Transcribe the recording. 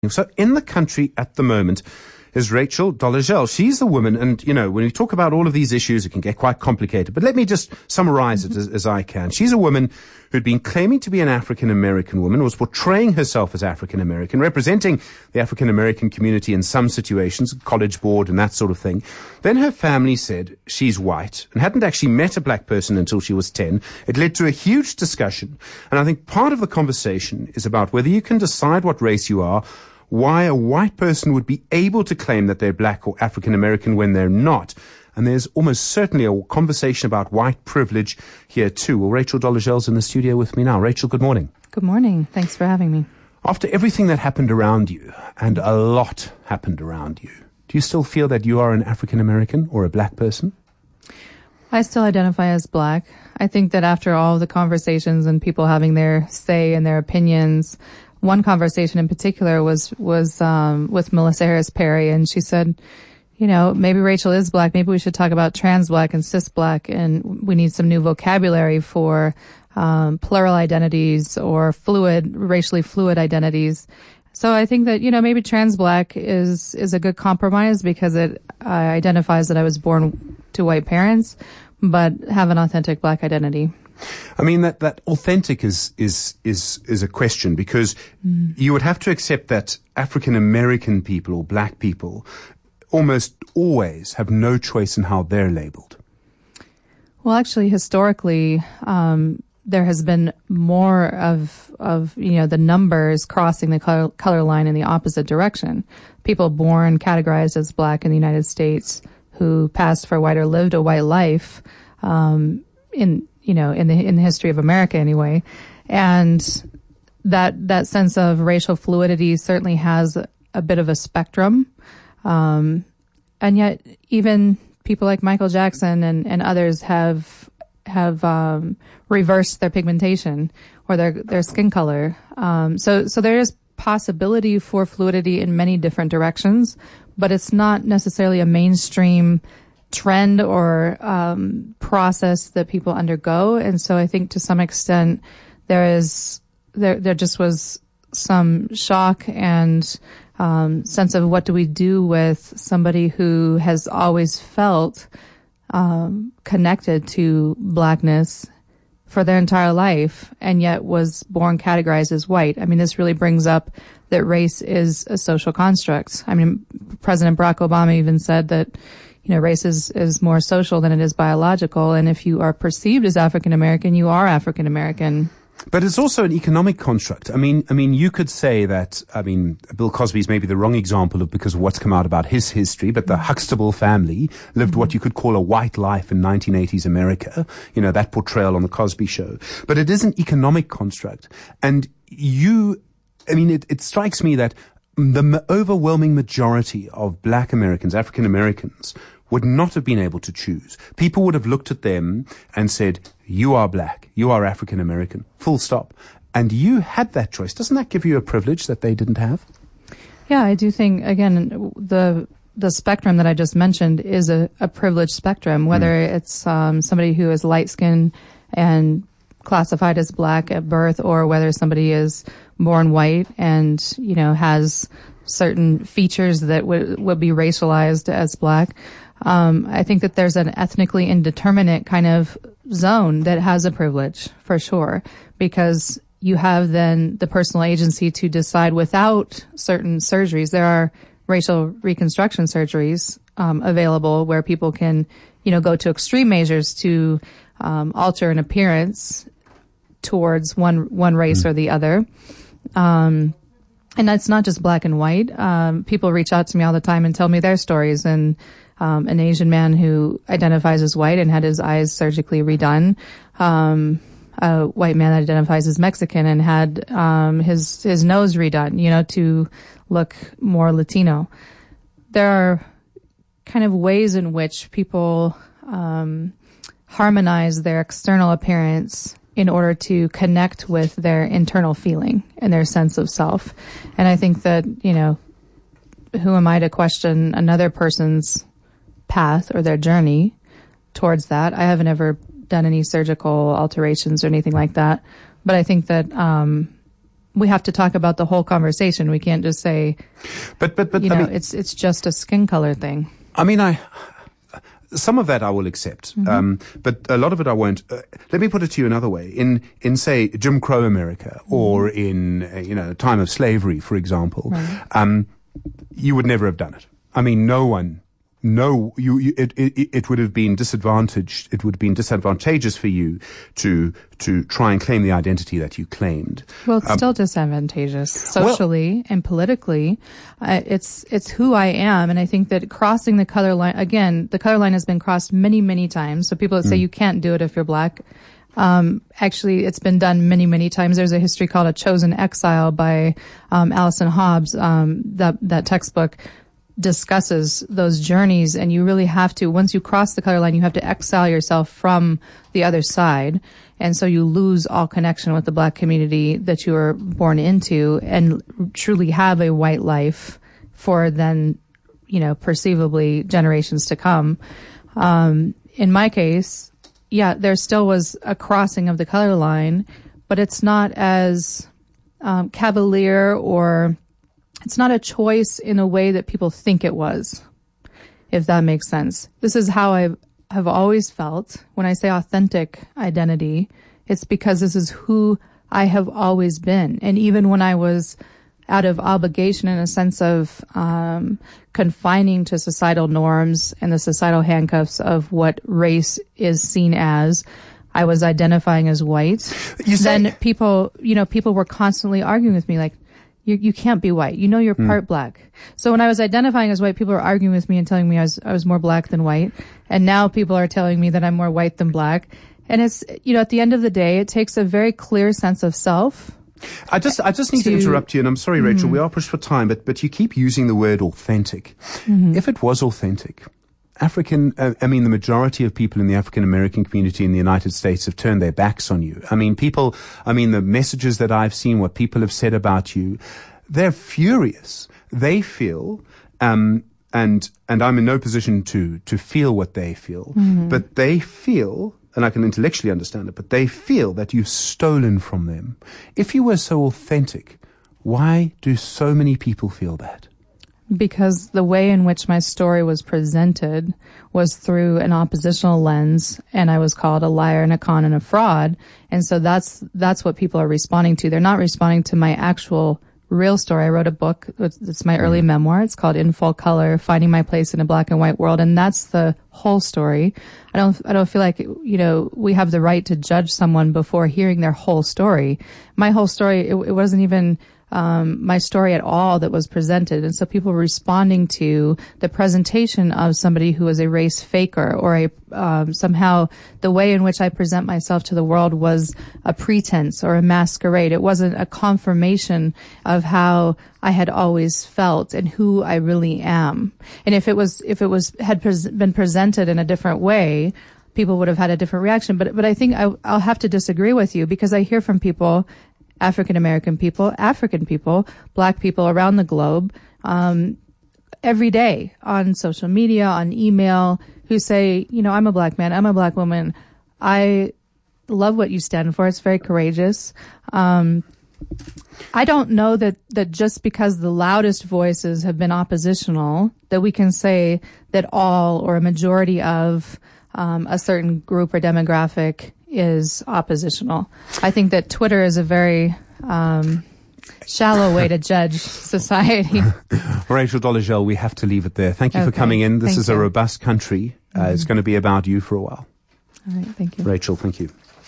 So in the country at the moment is Rachel Dolezal. She's the woman, and, you know, when we talk about all of these issues, it can get quite complicated. But let me just summarize it as I can. She's a woman who'd been claiming to be an African-American woman, was portraying herself as African-American, representing the African-American community in some situations, College Board and that sort of thing. Then her family said she's white and hadn't actually met a black person until she was 10. It led to a huge discussion. And I think part of the conversation is about whether you can decide what race you are, why a white person would be able to claim that they're black or African American when they're not. And there's almost certainly a conversation about white privilege here too. Well, Rachel Dolezal's in the studio with me now. Rachel, good morning. Good morning. Thanks for having me. After everything that happened around you, and a lot happened around you, do you still feel that you are an African American or a black person? I still identify as black. I think that after all the conversations and people having their say and their opinions, one conversation in particular was with Melissa Harris Perry, and she said, you know, maybe Rachel is black. Maybe we should talk about trans black and cis black, and we need some new vocabulary for plural identities or racially fluid identities. So I think that, you know, maybe trans black is a good compromise because it identifies that I was born to white parents, but have an authentic black identity. I mean, that authentic is a question, because you would have to accept that African American people or black people almost always have no choice in how they're labeled. Well, actually, historically, there has been more of you know, the numbers crossing the color line in the opposite direction. People born categorized as black in the United States who passed for white or lived a white life, in the history of America anyway. And that sense of racial fluidity certainly has a bit of a spectrum. And yet even people like Michael Jackson and others have reversed their pigmentation or their skin color. So there is possibility for fluidity in many different directions, but it's not necessarily a mainstream trend or process that people undergo. And so I think to some extent there just was some shock and sense of what do we do with somebody who has always felt connected to blackness for their entire life and yet was born categorized as white. I mean, this really brings up that race is a social construct. I mean, President Barack Obama even said that, you know, race is more social than it is biological. And if you are perceived as African American, you are African American. But it's also an economic construct. I mean, you could say that, Bill Cosby's maybe the wrong example because of what's come out about his history, but the Huxtable family lived what you could call a white life in 1980s America. You know, that portrayal on the Cosby Show. But it is an economic construct. And it strikes me that the overwhelming majority of black Americans, African Americans, would not have been able to choose. People would have looked at them and said, you are black, you are African American, full stop. And you had that choice. Doesn't that give you a privilege that they didn't have? Yeah, I do think, again, the spectrum that I just mentioned is a privileged spectrum, whether it's somebody who is light-skinned and classified as black at birth, or whether somebody is born white and, you know, has certain features that would be racialized as black. I think that there's an ethnically indeterminate kind of zone that has a privilege for sure, because you have then the personal agency to decide without certain surgeries. There are racial reconstruction surgeries available where people can, you know, go to extreme measures to alter an appearance towards one race or the other. And that's not just black and white. People reach out to me all the time and tell me their stories. And an Asian man who identifies as white and had his eyes surgically redone. A white man that identifies as Mexican and had his nose redone, you know, to look more Latino. There are kind of ways in which people harmonize their external appearance in order to connect with their internal feeling and their sense of self. And I think that, you know, who am I to question another person's path or their journey towards that? I haven't ever done any surgical alterations or anything like that. But I think that we have to talk about the whole conversation. We can't just say, but it's just a skin color thing. I mean, some of that I will accept, but a lot of it I won't. Let me put it to you another way. In say Jim Crow America, or in time of slavery, for example, you would never have done it. I mean, it would have been disadvantaged. It would have been disadvantageous for you to try and claim the identity that you claimed. Well, it's still disadvantageous socially and politically. It's who I am, and I think that crossing the color line again, the color line has been crossed many, many times. So people that say you can't do it if you're black. Actually, it's been done many, many times. There's a history called A Chosen Exile by Allison Hobbs. That textbook discusses those journeys, and you really have to, once you cross the color line, you have to exile yourself from the other side. And so you lose all connection with the black community that you were born into and truly have a white life for then, perceivably generations to come. In my case, there still was a crossing of the color line, but it's not as cavalier, or it's not a choice in a way that people think it was, if that makes sense. This is how I have always felt. When I say authentic identity, it's because this is who I have always been. And even when I was out of obligation, in a sense of confining to societal norms and the societal handcuffs of what race is seen as, I was identifying as white. Then people were constantly arguing with me, like, you can't be white. You're part black. So when I was identifying as white, people were arguing with me and telling me I was more black than white. And now people are telling me that I'm more white than black. And it's, at the end of the day, it takes a very clear sense of self. I just need to interrupt you, and I'm sorry, Rachel, we are pushed for time, but you keep using the word authentic. If it was authentic, the majority of people in the African American community in the United States have turned their backs on you. The messages that I've seen, what people have said about you, they're furious. They feel, and I'm in no position to feel what they feel, but they feel, and I can intellectually understand it, but they feel that you've stolen from them. If you were so authentic, why do so many people feel that? Because the way in which my story was presented was through an oppositional lens, and I was called a liar and a con and a fraud. And so that's what people are responding to. They're not responding to my actual real story. I wrote a book. It's my early memoir. It's called In Full Color, Finding My Place in a Black and White World. And that's the whole story. I don't feel like, we have the right to judge someone before hearing their whole story. My whole story, it wasn't even my story at all that was presented. And so people were responding to the presentation of somebody who was a race faker, or somehow the way in which I present myself to the world was a pretense or a masquerade. It wasn't a confirmation of how I had always felt and who I really am. And if it had been presented in a different way, people would have had a different reaction. But I think I'll have to disagree with you, because I hear from people, African American people, African people, black people around the globe, every day on social media, on email, who say, I'm a black man, I'm a black woman. I love what you stand for. It's very courageous. I don't know that just because the loudest voices have been oppositional, that we can say that all or a majority of a certain group or demographic is oppositional. I think that Twitter is a very shallow way to judge society. Rachel Dolezal, we have to leave it there. Thank you for coming in. This is a robust country. It's going to be about you for a while. All right, thank you. Rachel, thank you.